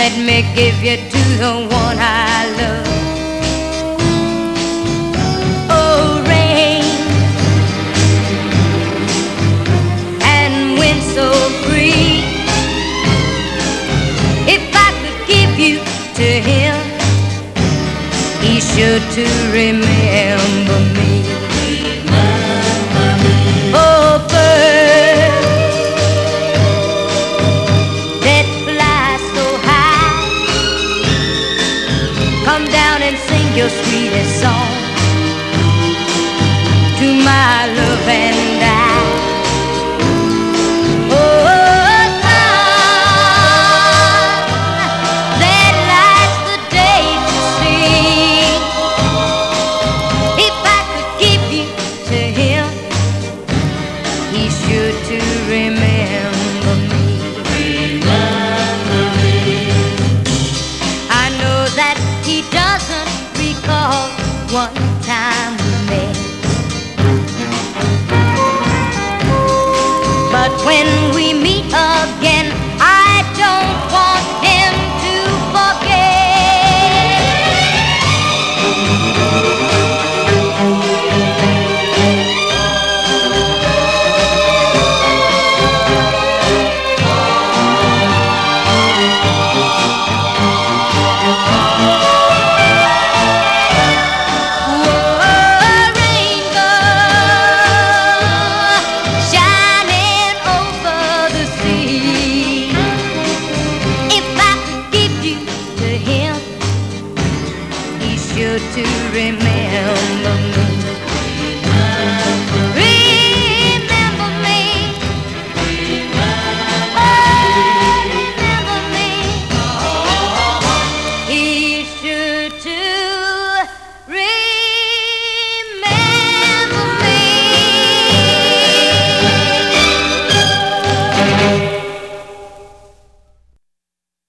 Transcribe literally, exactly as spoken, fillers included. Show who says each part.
Speaker 1: let me give you to the one I love. Oh, rain and wind so free. If I could give you to him, he's sure to remember me.
Speaker 2: Remember me.
Speaker 1: Oh, bird that fly so high, come down and sing your sweetest song to my love and I. Oh, sun that lights the day to see. If I could give you to him, he's sure to remember me.
Speaker 2: Remember me.
Speaker 1: I know that he doesn't recall one time we met, but when we meet again, I don't want him to sure to remember me.